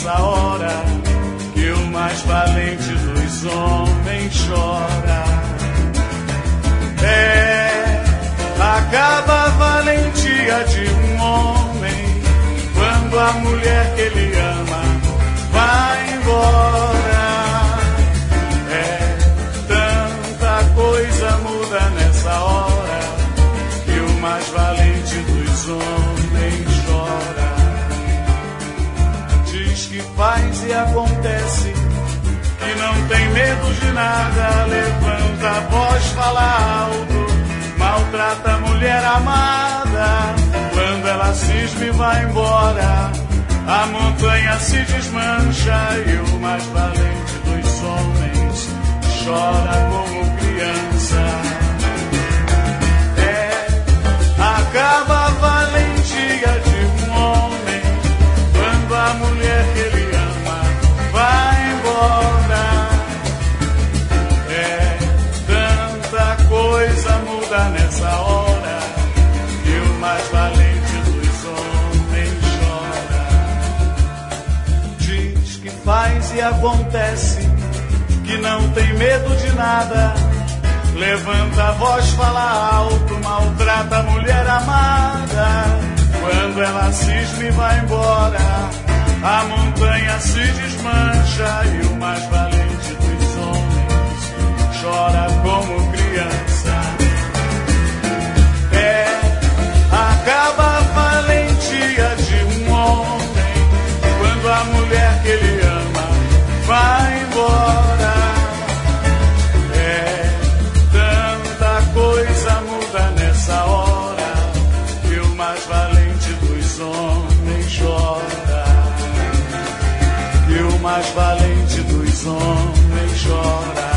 nessa hora que o mais valente dos homens chora. Acaba a valentia de um homem quando a mulher que ele ama vai embora. Tanta coisa muda nessa hora que o mais valente dos homens chora. Diz que faz e acontece, que não tem medo de nada, levanta a voz, fala alto, maltrata a mulher amada. Quando ela cisma e vai embora, a montanha se desmancha e o mais valente dos homens chora como criança. Acaba a valentia de um homem quando a mulher que ele ama vai embora. Tanta coisa muda nessa hora que o mais valente dos homens chora. Diz que faz e acontece, que não tem medo de nada, levanta a voz, fala alto, maltrata a mulher amada. Quando ela cisma e vai embora, a montanha se desmancha e o mais valente dos homens chora como criança. Acaba a valentia de um homem quando a mulher que ele ama vai embora. Tanta coisa muda nessa hora que o mais valente dos homens chora. Que o mais valente dos homens chora.